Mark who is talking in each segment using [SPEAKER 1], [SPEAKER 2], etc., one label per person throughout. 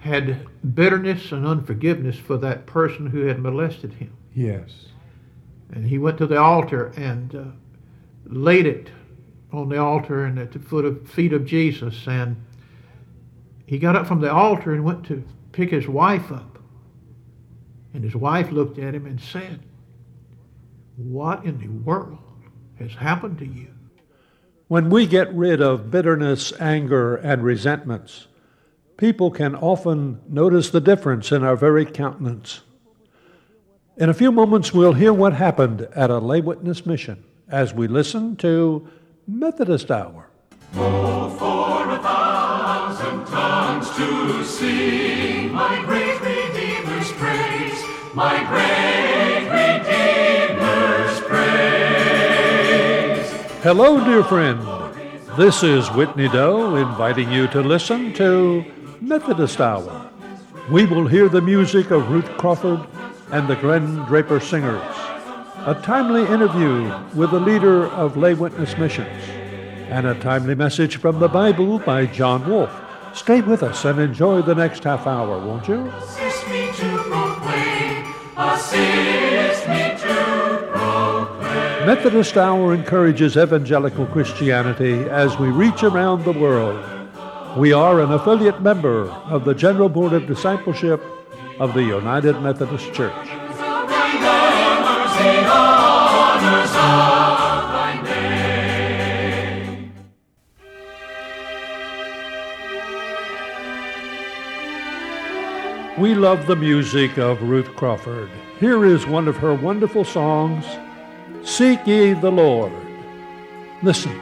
[SPEAKER 1] had bitterness and unforgiveness for that person who had molested him.
[SPEAKER 2] Yes.
[SPEAKER 1] And he went to the altar and laid it on the altar and at the feet of Jesus. And he got up from the altar and went to pick his wife up. And his wife looked at him and said, "What in the world has happened to you?"
[SPEAKER 2] When we get rid of bitterness, anger, and resentments, people can often notice the difference in our very countenance. In a few moments, we'll hear what happened at a lay witness mission as we listen to Methodist Hour.
[SPEAKER 3] Oh, for 1,000 tongues to sing my great Redeemer's praise, my great Redeemer's praise.
[SPEAKER 2] Hello, dear friend. This is Whitney Doe inviting you to listen to Methodist Hour. We will hear the music of Ruth Crawford and the Glenn Draper Singers, a timely interview with the leader of Lay Witness Missions, and a timely message from the Bible by John Wolfe. Stay with us and enjoy the next half hour, won't you?
[SPEAKER 3] Assist me to proclaim, assist me to proclaim.
[SPEAKER 2] Methodist Hour encourages evangelical Christianity as we reach around the world. We are an affiliate member of the General Board of Discipleship of the United Methodist Church. We love the music of Ruth Crawford. Here is one of her wonderful songs, "Seek Ye the Lord." Listen.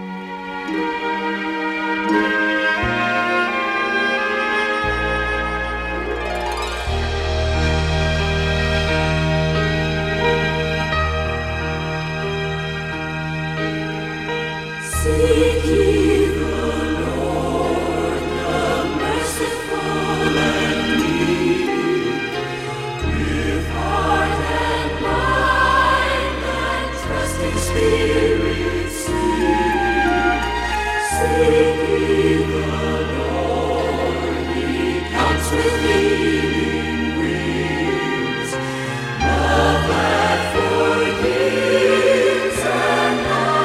[SPEAKER 3] Seek ye the Lord, the merciful and meek, with heart and mind and trusting spirit seek. Seek ye the Lord, He counts with healing wings, love that forgives and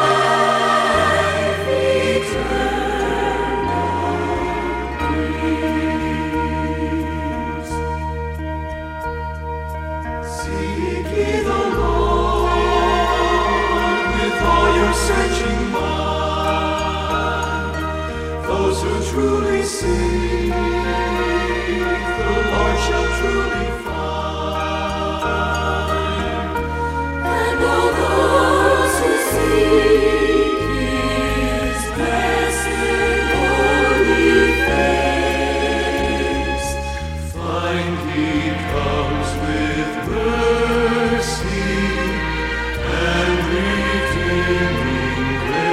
[SPEAKER 3] life eternal brings. Seek ye the Lord with all your searching mind. Those who truly seek the Lord shall truly find. And all those who seek His blessed holy face find He comes with mercy and redeeming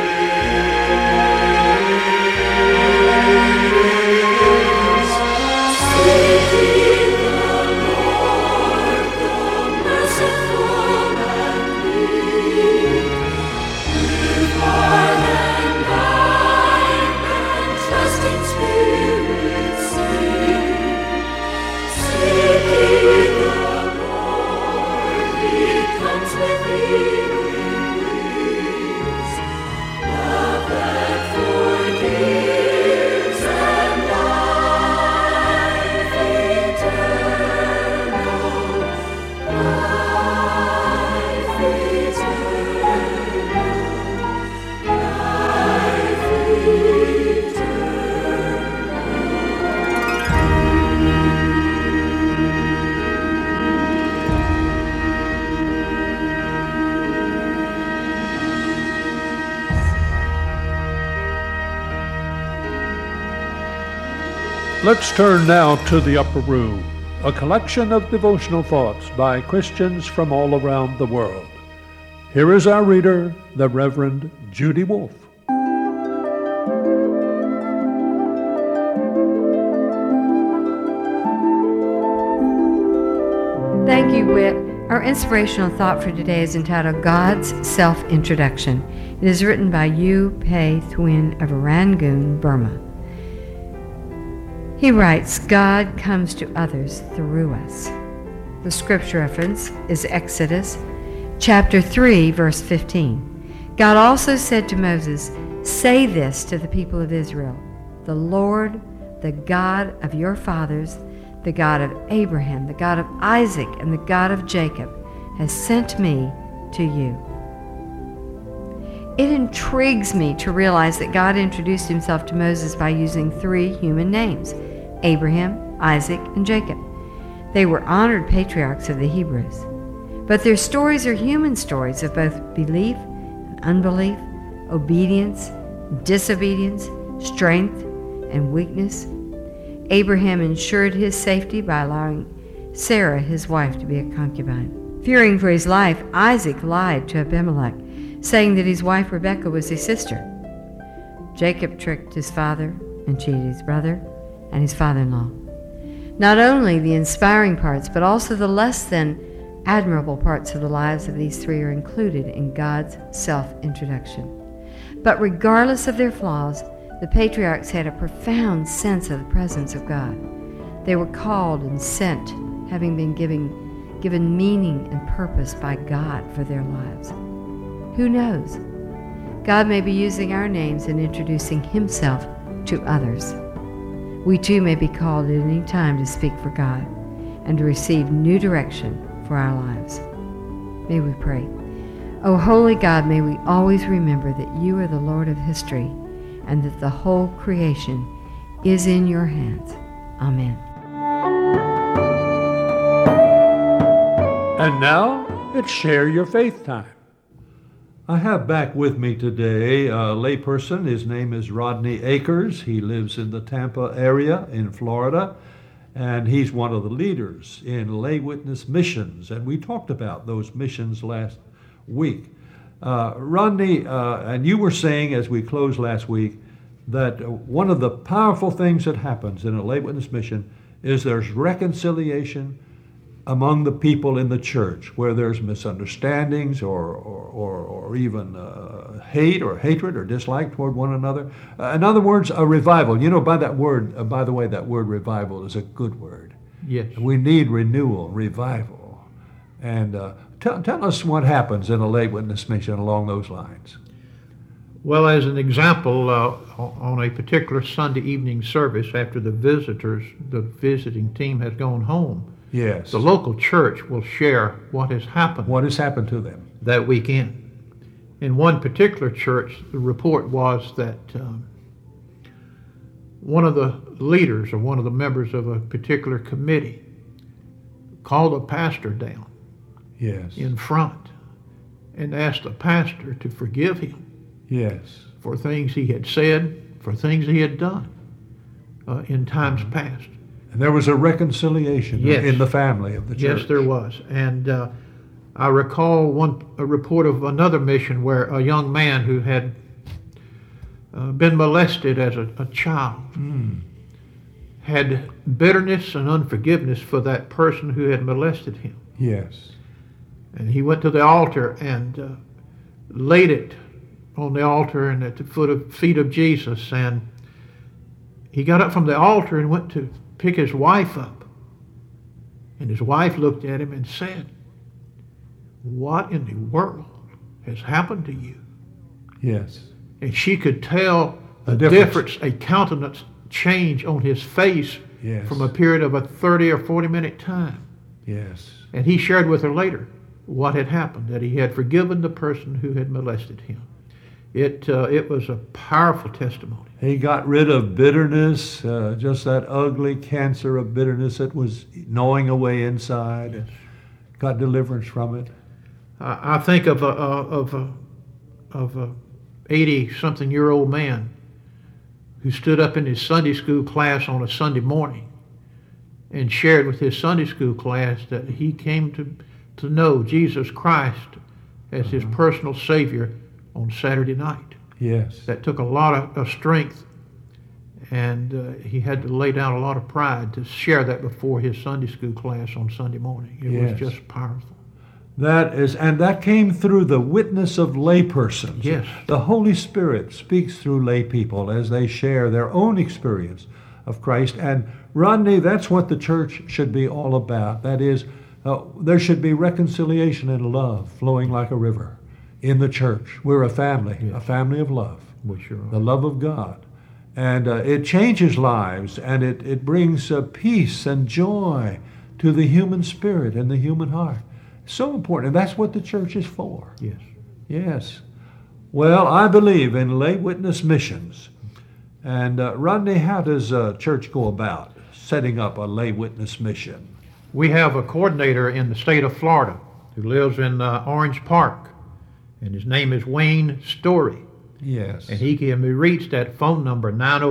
[SPEAKER 3] grace. Seek ye the Lord, the merciful and meek, with heart and mind and trusting spirit seek. Seek ye the Lord, He comes with healing wings, love that forgives and life eternal, life
[SPEAKER 2] Let's turn now to the Upper Room, a collection of devotional thoughts by Christians from all around the world. Here is our reader, the Reverend Judy Wolfe.
[SPEAKER 4] Thank you, Whit. Our inspirational thought for today is entitled God's Self-Introduction. It is written by Yu Pei Thwin of Rangoon, Burma. He writes, God comes to others through us. The scripture reference is Exodus chapter 3, verse 15. God also said to Moses, say this to the people of Israel, the Lord, the God of your fathers, the God of Abraham, the God of Isaac, and the God of Jacob, has sent me to you. It intrigues me to realize that God introduced himself to Moses by using 3 human names, Abraham, Isaac, and Jacob. They were honored patriarchs of the Hebrews. But their stories are human stories of both belief and unbelief, obedience, disobedience, strength, and weakness. Abraham ensured his safety by allowing Sarah, his wife, to be a concubine. Fearing for his life, Isaac lied to Abimelech, saying that his wife Rebekah was his sister. Jacob tricked his father and cheated his brother and his father-in-law. Not only the inspiring parts, but also the less than admirable parts of the lives of these 3 are included in God's self-introduction. But regardless of their flaws, the patriarchs had a profound sense of the presence of God. They were called and sent, having been given meaning and purpose by God for their lives. Who knows? God may be using our names and introducing himself to others. We too may be called at any time to speak for God and to receive new direction for our lives. May we pray. O holy God, may we always remember that you are the Lord of history and that the whole creation is in your hands. Amen.
[SPEAKER 2] And now it's Share Your Faith time. I have back with me today a layperson. His name is Rodney Akers. He lives in the Tampa area in Florida, and he's one of the leaders in lay witness missions. And we talked about those missions last week. Rodney, and you were saying as we closed last week that one of the powerful things that happens in a lay witness mission is there's reconciliation among the people in the church where there's misunderstandings or even hate or hatred or dislike toward one another. In other words, a revival. You know, by that word, by the way, that word revival is a good word.
[SPEAKER 1] Yes.
[SPEAKER 2] We need renewal, revival. And tell us what happens in a lay witness mission along those lines.
[SPEAKER 1] Well, as an example, on a particular Sunday evening service, after the visiting team has gone home,
[SPEAKER 2] yes,
[SPEAKER 1] the local church will share what has happened.
[SPEAKER 2] What has happened to them
[SPEAKER 1] that weekend. In one particular church, the report was that one of the leaders or one of the members of a particular committee called a pastor down
[SPEAKER 2] yes,
[SPEAKER 1] in front and asked the pastor to forgive him
[SPEAKER 2] yes,
[SPEAKER 1] for things he had said, for things he had done in times past.
[SPEAKER 2] And there was a reconciliation
[SPEAKER 1] Yes.
[SPEAKER 2] in the family of the church.
[SPEAKER 1] Yes, there was. And I recall a report of another mission where a young man who had been molested as a child had bitterness and unforgiveness for that person who had molested him.
[SPEAKER 2] Yes.
[SPEAKER 1] And he went to the altar and laid it on the altar and at the feet of Jesus. And he got up from the altar and went to pick his wife up. And his wife looked at him and said, "What in the world has happened to you?"
[SPEAKER 2] Yes.
[SPEAKER 1] And she could tell a
[SPEAKER 2] difference.
[SPEAKER 1] difference, a countenance change on his face
[SPEAKER 2] Yes.
[SPEAKER 1] from a period of a 30 or 40 minute time.
[SPEAKER 2] Yes.
[SPEAKER 1] And he shared with her later what had happened, that he had forgiven the person who had molested him. It was a powerful testimony.
[SPEAKER 2] He got rid of bitterness, just that ugly cancer of bitterness that was gnawing away inside.
[SPEAKER 1] Yes.
[SPEAKER 2] Got deliverance from it.
[SPEAKER 1] I think of a 80-something-year-old man who stood up in his Sunday school class on a Sunday morning and shared with his Sunday school class that he came to know Jesus Christ as his personal Savior on Saturday night.
[SPEAKER 2] Yes.
[SPEAKER 1] That took a lot of strength, and he had to lay down a lot of pride to share that before his Sunday school class on Sunday morning. It
[SPEAKER 2] Yes.
[SPEAKER 1] was just powerful.
[SPEAKER 2] That came through the witness of laypersons.
[SPEAKER 1] Yes.
[SPEAKER 2] The Holy Spirit speaks through lay people as they share their own experience of Christ. And Rodney, that's what the church should be all about. That is, there should be reconciliation and love flowing like a river in the church. We're a family, a family of love,
[SPEAKER 1] We sure are.
[SPEAKER 2] the love of God. And it changes lives, and it brings peace and joy to the human spirit and the human heart. So important, and that's what the church is for.
[SPEAKER 1] Yes.
[SPEAKER 2] Yes. Well, I believe in lay witness missions. And Rodney, how does a church go about setting up a lay witness mission?
[SPEAKER 1] We have a coordinator in the state of Florida who lives in Orange Park, and his name is Wayne Story.
[SPEAKER 2] Yes.
[SPEAKER 1] And he can be reached at phone number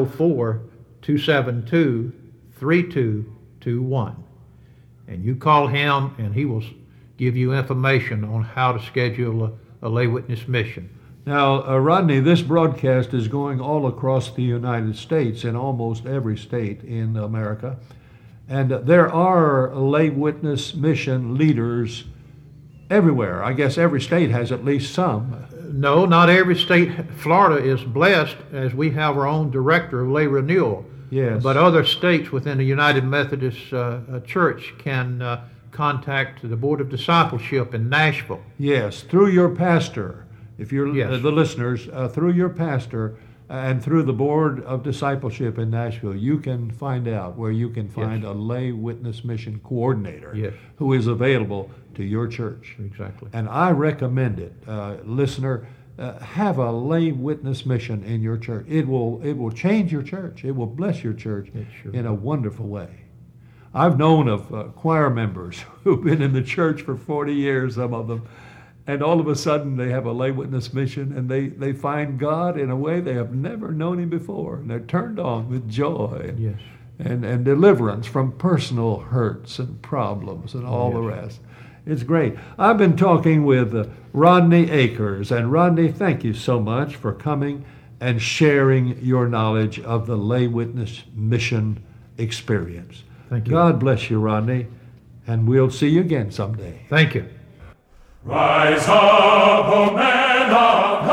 [SPEAKER 1] 904-272-3221. And you call him, and he will give you information on how to schedule a lay witness mission.
[SPEAKER 2] Now, Rodney, this broadcast is going all across the United States, in almost every state in America. And there are lay witness mission leaders everywhere. I guess every state has at least some.
[SPEAKER 1] No, not every state. Florida is blessed as we have our own director of lay renewal.
[SPEAKER 2] Yes.
[SPEAKER 1] But other states within the United Methodist Church can contact the Board of Discipleship in Nashville.
[SPEAKER 2] Yes, through your pastor. If you're
[SPEAKER 1] Yes.
[SPEAKER 2] the listeners, through your pastor and through the Board of Discipleship in Nashville, you can find out where you can find
[SPEAKER 1] Yes.
[SPEAKER 2] a lay witness mission coordinator
[SPEAKER 1] Yes.
[SPEAKER 2] who is available to your church.
[SPEAKER 1] Exactly.
[SPEAKER 2] And I recommend it, listener. Have a lay witness mission in your church. It will change your church. It will bless your church
[SPEAKER 1] It sure
[SPEAKER 2] in a wonderful way. I've known of choir members who've been in the church for 40 years, some of them, and all of a sudden they have a lay witness mission, and they find God in a way they have never known him before, and they're turned on with joy
[SPEAKER 1] Yes.
[SPEAKER 2] and deliverance from personal hurts and problems and all the rest. It's great. I've been talking with Rodney Akers, and Rodney, thank you so much for coming and sharing your knowledge of the lay witness mission experience.
[SPEAKER 1] Thank you.
[SPEAKER 2] God bless you, Rodney, and we'll see you again someday.
[SPEAKER 1] Thank you.
[SPEAKER 3] Rise up, O men of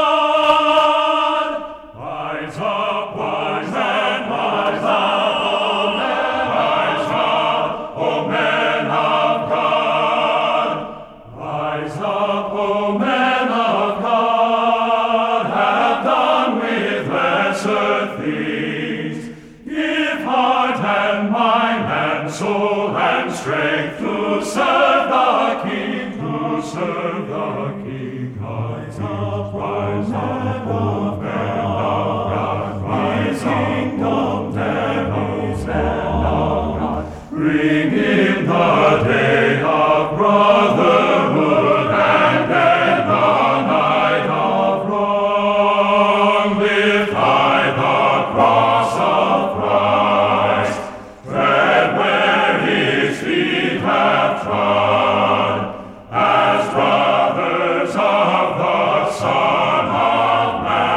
[SPEAKER 3] God! Rise up, wise men, rise up, O men! Rise up, O men of God! Rise up, O men of God! Have done with lesser things. Give heart and mind and soul and strength to serve the King. Serve the King, rise up, O men of God, rise up, O men of God, bring in the day of brotherhood and end the night of wrong. Lift high the cross of Christ, tread where his feet have trod, as brothers of the Son of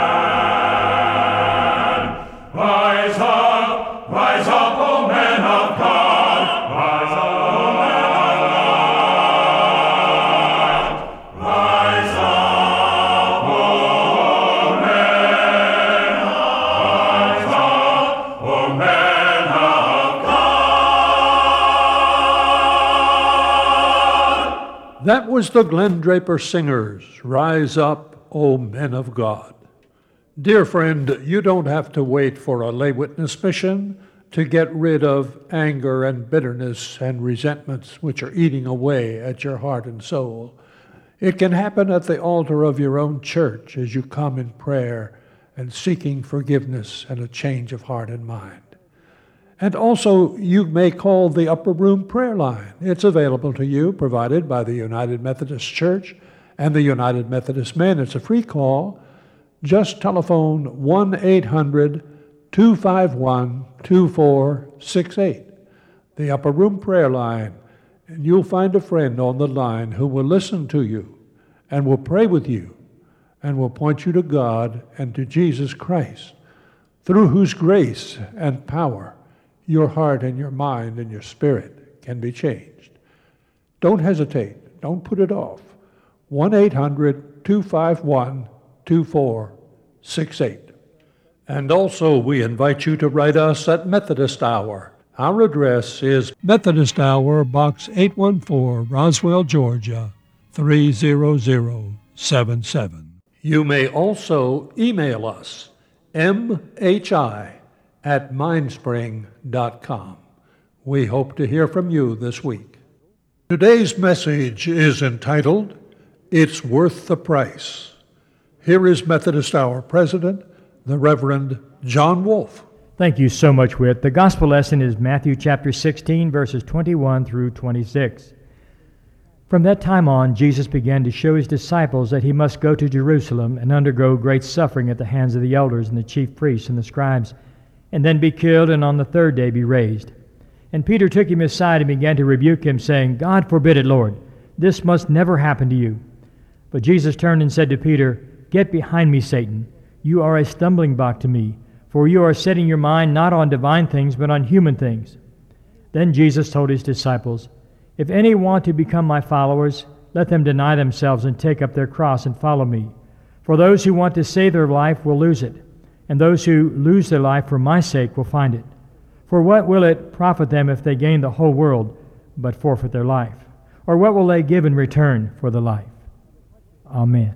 [SPEAKER 3] Man. Rise up, O men of God. Rise up, O men of God. Rise up, O men. Rise up, O men of God.
[SPEAKER 2] That was the Glenn Draper Singers, Rise Up, O Men of God. Dear friend, you don't have to wait for a lay witness mission to get rid of anger and bitterness and resentments which are eating away at your heart and soul. It can happen at the altar of your own church as you come in prayer and seeking forgiveness and a change of heart and mind. And also, you may call the Upper Room Prayer Line. It's available to you, provided by the United Methodist Church and the United Methodist Men. It's a free call. Just telephone 1-800-251-2468, the Upper Room Prayer Line, and you'll find a friend on the line who will listen to you and will pray with you and will point you to God and to Jesus Christ, through whose grace and power your heart and your mind and your spirit can be changed. Don't hesitate. Don't put it off. 1-800-251-2468. And also, we invite you to write us at Methodist Hour. Our address is Methodist Hour, Box 814, Roswell, Georgia, 30077. You may also email us, mhi@mindspring.com. We hope to hear from you this week. Today's message is entitled, It's Worth the Price. Here is Methodist Hour President, the Reverend John Wolfe.
[SPEAKER 5] Thank you so much, Whit. The gospel lesson is Matthew chapter 16, verses 21 through 26. From that time on, Jesus began to show his disciples that he must go to Jerusalem and undergo great suffering at the hands of the elders and the chief priests and the scribes, and then be killed and on the third day be raised. And Peter took him aside and began to rebuke him, saying, God forbid it, Lord. This must never happen to you. But Jesus turned and said to Peter, Get behind me, Satan. You are a stumbling block to me, for you are setting your mind not on divine things, but on human things. Then Jesus told his disciples, If any want to become my followers, let them deny themselves and take up their cross and follow me. For those who want to save their life will lose it, and those who lose their life for my sake will find it. For what will it profit them if they gain the whole world, but forfeit their life? Or what will they give in return for the life? Amen.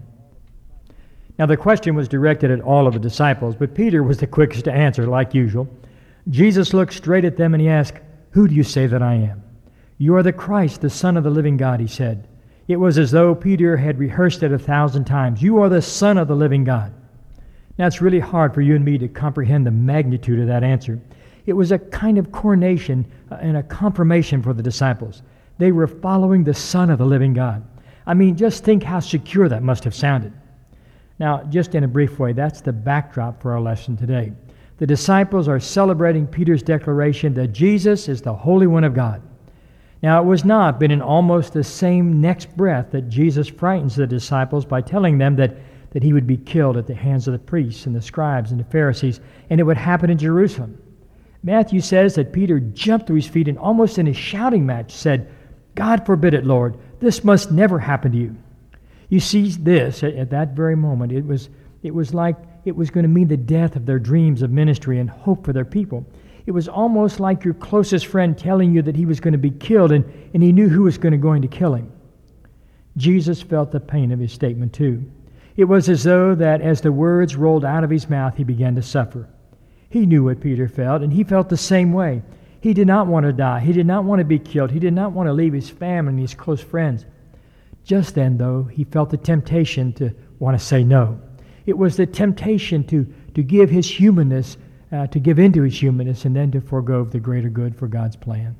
[SPEAKER 5] Now the question was directed at all of the disciples, but Peter was the quickest to answer, like usual. Jesus looked straight at them and he asked, Who do you say that I am? You are the Christ, the Son of the living God, he said. It was as though Peter had rehearsed it 1,000 times. You are the Son of the living God. Now it's really hard for you and me to comprehend the magnitude of that answer. It was a kind of coronation and a confirmation for the disciples. They were following the Son of the living God. I mean, just think how secure that must have sounded. Now, just in a brief way, that's the backdrop for our lesson today. The disciples are celebrating Peter's declaration that Jesus is the Holy One of God. Now, it was not, but in almost the same next breath that Jesus frightens the disciples by telling them that he would be killed at the hands of the priests and the scribes and the Pharisees, and it would happen in Jerusalem. Matthew says that Peter jumped to his feet and almost in a shouting match said, God forbid it, Lord. This must never happen to you. You see this at that very moment. It was like it was going to mean the death of their dreams of ministry and hope for their people. It was almost like your closest friend telling you that he was going to be killed and he knew who was going to kill him. Jesus felt the pain of his statement too. It was as though that as the words rolled out of his mouth, he began to suffer. He knew what Peter felt, and he felt the same way. He did not want to die. He did not want to be killed. He did not want to leave his family and his close friends. Just then, though, he felt the temptation to want to say no. It was the temptation to give his humanness, to give into his humanness, and then to forego the greater good for God's plan.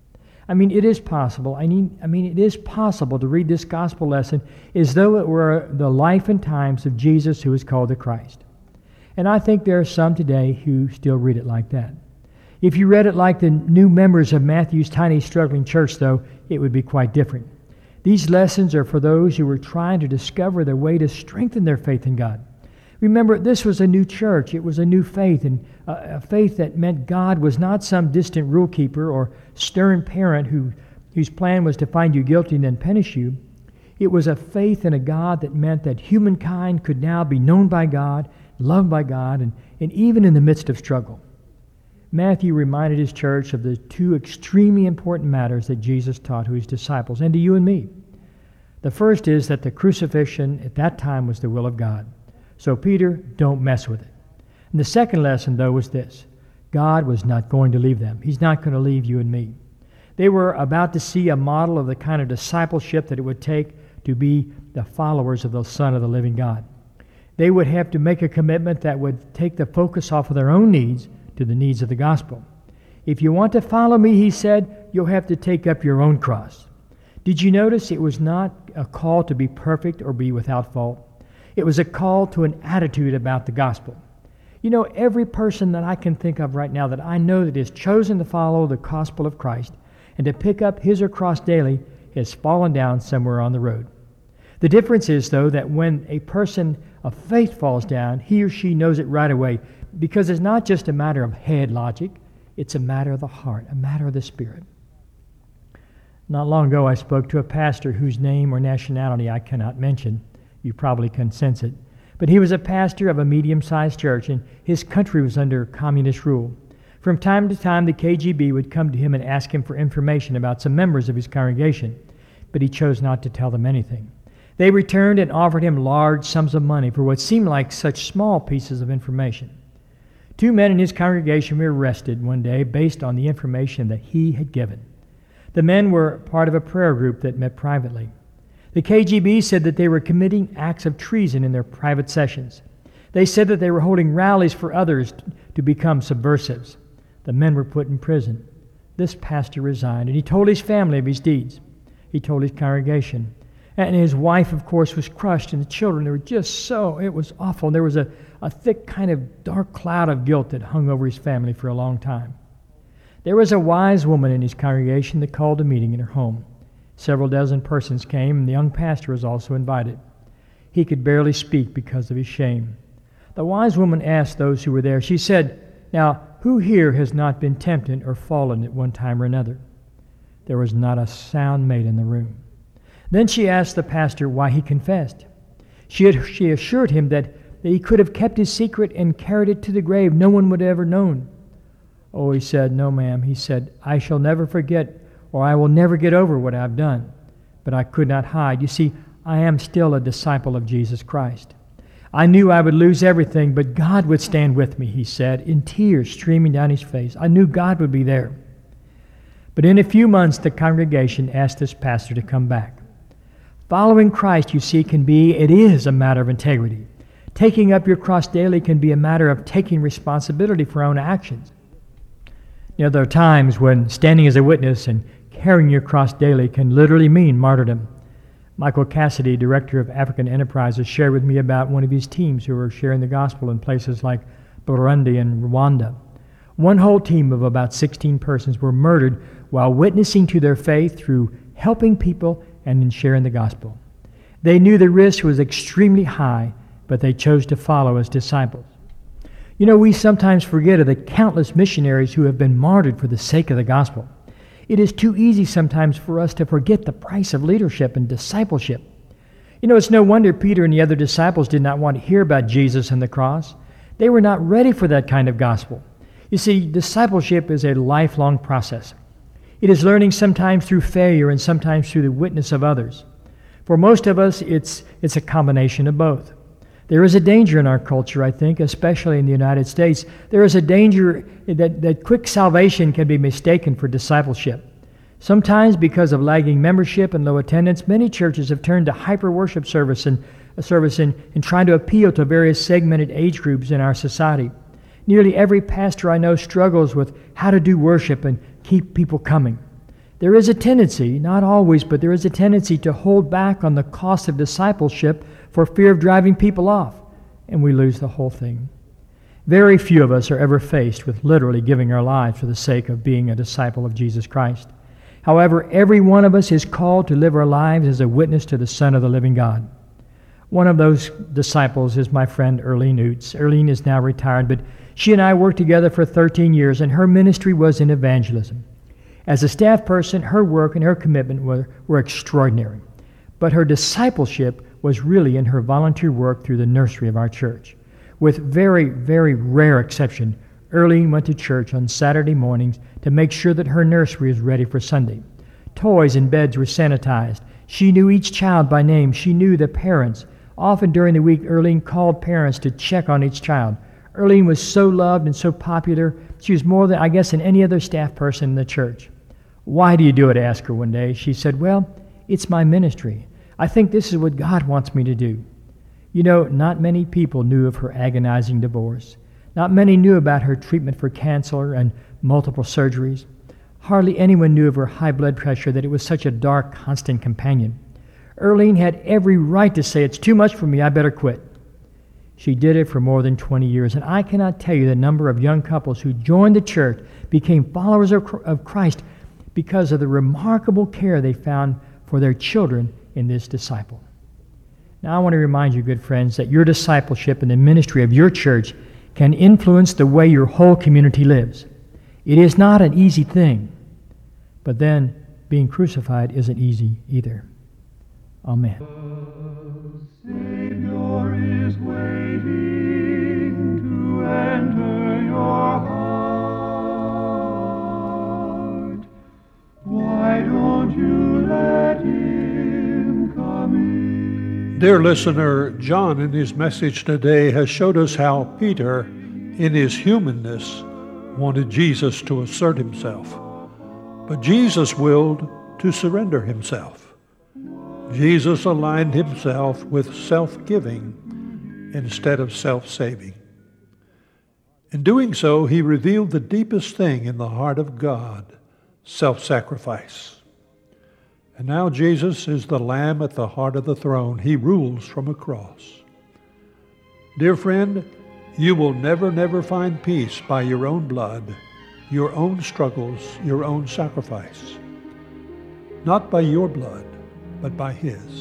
[SPEAKER 5] I mean, it is possible. It is possible to read this gospel lesson as though it were the life and times of Jesus who is called the Christ. And I think there are some today who still read it like that. If you read it like the new members of Matthew's tiny struggling church, though, it would be quite different. These lessons are for those who were trying to discover their way to strengthen their faith in God. Remember, this was a new church. It was a new faith, and a faith that meant God was not some distant rule keeper or stern parent whose plan was to find you guilty and then punish you. It was a faith in a God that meant that humankind could now be known by God, loved by God, and even in the midst of struggle. Matthew reminded his church of the two extremely important matters that Jesus taught to his disciples and to you and me. The first is that the crucifixion at that time was the will of God. So Peter, don't mess with it. And the second lesson, though, was this. God was not going to leave them. He's not going to leave you and me. They were about to see a model of the kind of discipleship that it would take to be the followers of the Son of the living God. They would have to make a commitment that would take the focus off of their own needs to the needs of the gospel. If you want to follow me, he said, you'll have to take up your own cross. Did you notice it was not a call to be perfect or be without fault? It was a call to an attitude about the gospel. You know, every person that I can think of right now that I know that has chosen to follow the gospel of Christ and to pick up his or cross daily has fallen down somewhere on the road. The difference is, though, that when a person of faith falls down, he or she knows it right away, because it's not just a matter of head logic, it's a matter of the heart, a matter of the Spirit. Not long ago, I spoke to a pastor whose name or nationality I cannot mention. You probably can sense it. But he was a pastor of a medium-sized church, and his country was under communist rule. From time to time, the KGB would come to him and ask him for information about some members of his congregation, but he chose not to tell them anything. They returned and offered him large sums of money for what seemed like such small pieces of information. 2 men in his congregation were arrested one day based on the information that he had given. The men were part of a prayer group that met privately. The KGB said that they were committing acts of treason in their private sessions. They said that they were holding rallies for others to become subversives. The men were put in prison. This pastor resigned, and he told his family of his deeds. He told his congregation. And his wife, of course, was crushed, and the children, they were just so, it was awful. There was a thick kind of dark cloud of guilt that hung over his family for a long time. There was a wise woman in his congregation that called a meeting in her home. Several dozen persons came, and the young pastor was also invited. He could barely speak because of his shame. The wise woman asked those who were there, she said, "Now, who here has not been tempted or fallen at one time or another?" There was not a sound made in the room. Then she asked the pastor why he confessed. She assured him that he could have kept his secret and carried it to the grave. No one would have ever known. Oh, he said, "No, ma'am." He said, "I shall never forget, or I will never get over what I've done." But I could not hide. You see, I am still a disciple of Jesus Christ. I knew I would lose everything, but God would stand with me, he said, in tears streaming down his face. I knew God would be there. But in a few months, the congregation asked this pastor to come back. Following Christ, you see, it is a matter of integrity. Taking up your cross daily can be a matter of taking responsibility for our own actions. You know, there are times when standing as a witness and carrying your cross daily can literally mean martyrdom. Michael Cassidy, director of African Enterprises, shared with me about one of his teams who were sharing the gospel in places like Burundi and Rwanda. One whole team of about 16 persons were murdered while witnessing to their faith through helping people and in sharing the gospel. They knew the risk was extremely high, but they chose to follow as disciples. You know, we sometimes forget of the countless missionaries who have been martyred for the sake of the gospel. It is too easy sometimes for us to forget the price of leadership and discipleship. You know, it's no wonder Peter and the other disciples did not want to hear about Jesus and the cross. They were not ready for that kind of gospel. You see, discipleship is a lifelong process. It is learning sometimes through failure and sometimes through the witness of others. For most of us, it's a combination of both. There is a danger in our culture, I think, especially in the United States. There is a danger that quick salvation can be mistaken for discipleship. Sometimes, because of lagging membership and low attendance, many churches have turned to hyper-worship service in trying to appeal to various segmented age groups in our society. Nearly every pastor I know struggles with how to do worship and keep people coming. There is a tendency, not always, but there is a tendency to hold back on the cost of discipleship for fear of driving people off, and we lose the whole thing. Very few of us are ever faced with literally giving our lives for the sake of being a disciple of Jesus Christ. However, every one of us is called to live our lives as a witness to the Son of the living God. One of those disciples is my friend Erlene Oots. Erlene is now retired, but she and I worked together for 13 years, and her ministry was in evangelism. As a staff person, her work and her commitment were extraordinary. But her discipleship was really in her volunteer work through the nursery of our church. With very, very rare exception, Erlene went to church on Saturday mornings to make sure that her nursery was ready for Sunday. Toys and beds were sanitized. She knew each child by name. She knew the parents. Often during the week, Erlene called parents to check on each child. Erlene was so loved and so popular. She was more than, I guess, than any other staff person in the church. "Why do you do it?" I asked her one day. She said, "Well, it's my ministry. I think this is what God wants me to do." You know, not many people knew of her agonizing divorce. Not many knew about her treatment for cancer and multiple surgeries. Hardly anyone knew of her high blood pressure, that it was such a dark, constant companion. Erlene had every right to say, "It's too much for me, I better quit." She did it for more than 20 years, and I cannot tell you the number of young couples who joined the church, became followers of Christ, because of the remarkable care they found for their children in this disciple. Now I want to remind you, good friends, that your discipleship and the ministry of your church can influence the way your whole community lives. It is not an easy thing, but then being crucified isn't easy either. Amen.
[SPEAKER 3] Savior is waiting to enter your heart. Why don't you let him come in?
[SPEAKER 2] Dear listener, John in his message today has showed us how Peter, in his humanness, wanted Jesus to assert himself. But Jesus willed to surrender himself. Jesus aligned himself with self-giving instead of self-saving. In doing so, he revealed the deepest thing in the heart of God, self-sacrifice. And now Jesus is the Lamb at the heart of the throne. He rules from a cross. Dear friend, you will never find peace by your own blood, your own struggles, your own sacrifice. Not by your blood, but by his.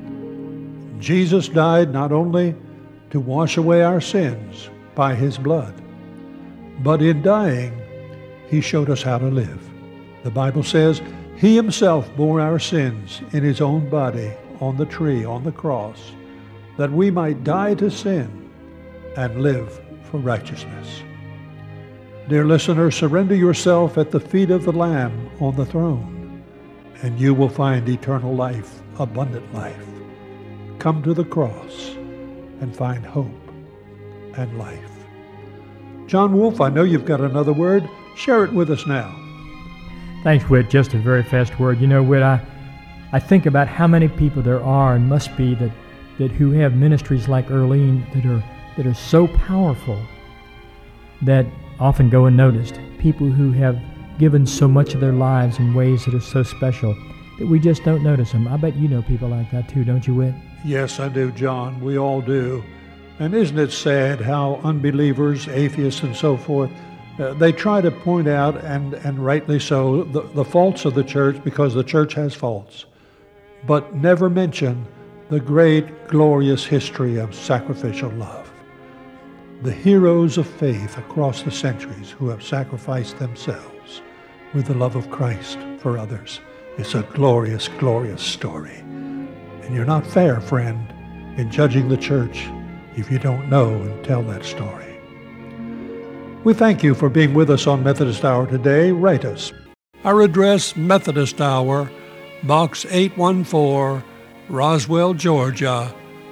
[SPEAKER 2] Jesus died not only to wash away our sins by his blood, but in dying, he showed us how to live. The Bible says he himself bore our sins in his own body on the tree, on the cross, that we might die to sin and live for righteousness. Dear listener, surrender yourself at the feet of the Lamb on the throne, and you will find eternal life, abundant life. Come to the cross and find hope and life. John Wolfe, I know you've got another word. Share it with us now.
[SPEAKER 5] Thanks, Whit. Just a very fast word. You know, Whit, I think about how many people there are and must be that who have ministries like Earlene that are so powerful that often go unnoticed. People who have given so much of their lives in ways that are so special that we just don't notice them. I bet you know people like that too, don't you, Whit?
[SPEAKER 2] Yes, I do, John. We all do. And isn't it sad how unbelievers, atheists, and so forth, they try to point out, and rightly so, the faults of the church because the church has faults, but never mention the great, glorious history of sacrificial love. The heroes of faith across the centuries who have sacrificed themselves with the love of Christ for others. It's a glorious, glorious story. And you're not fair, friend, in judging the church if you don't know and tell that story. We thank you for being with us on Methodist Hour today. Write us. Our address, Methodist Hour, Box 814, Roswell, Georgia,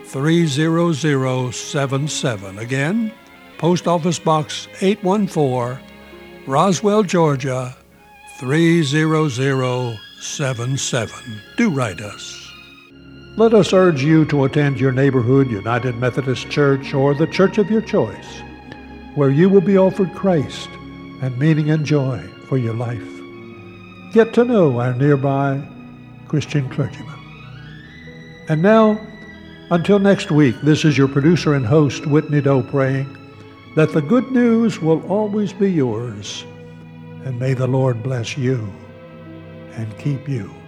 [SPEAKER 2] 30077. Again, Post Office Box 814, Roswell, Georgia, 30077. Do write us. Let us urge you to attend your neighborhood United Methodist Church or the church of your choice, where you will be offered Christ and meaning and joy for your life. Get to know our nearby Christian clergyman. And now, until next week, this is your producer and host, Whitney Doe, praying that the good news will always be yours, and may the Lord bless you and keep you.